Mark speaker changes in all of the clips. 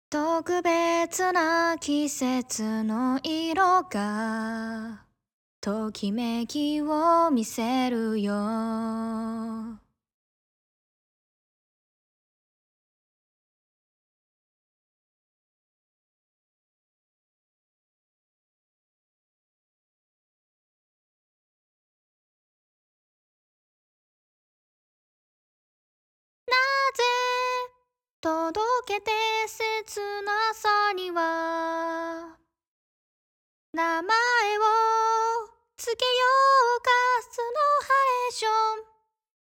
Speaker 1: 特別な季節の色がときめきを見せるよ。なぜ届けて切なさには名前をつけようか。スノーハレーション。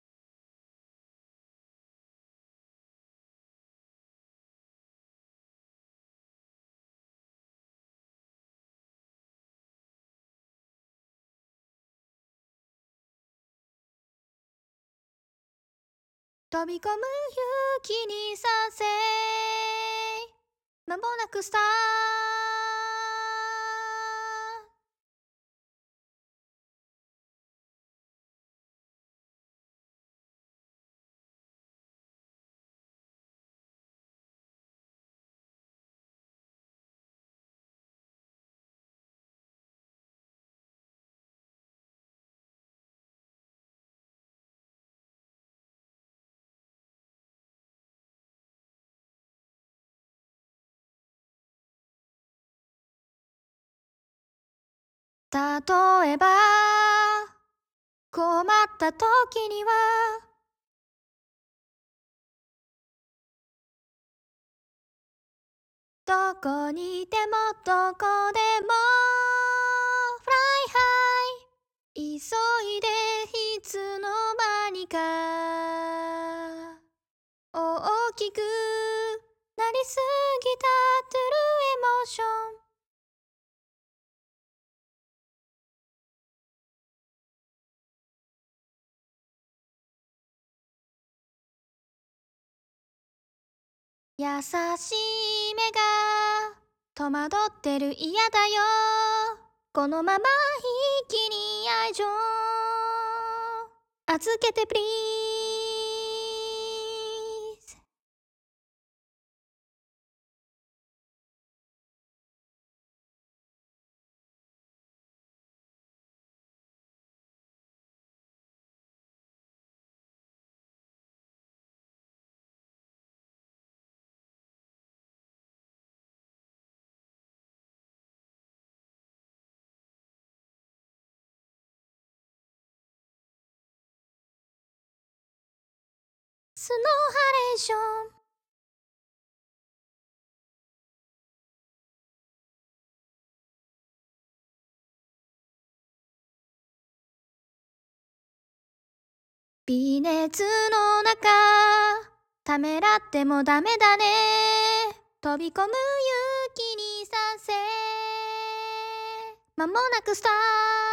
Speaker 1: 飛び込む勇気にさせ、間もなくスター例えば困った時にはどこにいてもどこでも Fly high。 急いでいつの間にか大きくなりすぎた True emotion。 優しい目が戸惑ってる嫌だよ。このまま一気に愛情預けて Please。 スノーハレーション。微熱の中ためらってもダメだね。飛び込む勇気にさせ、間もなくスター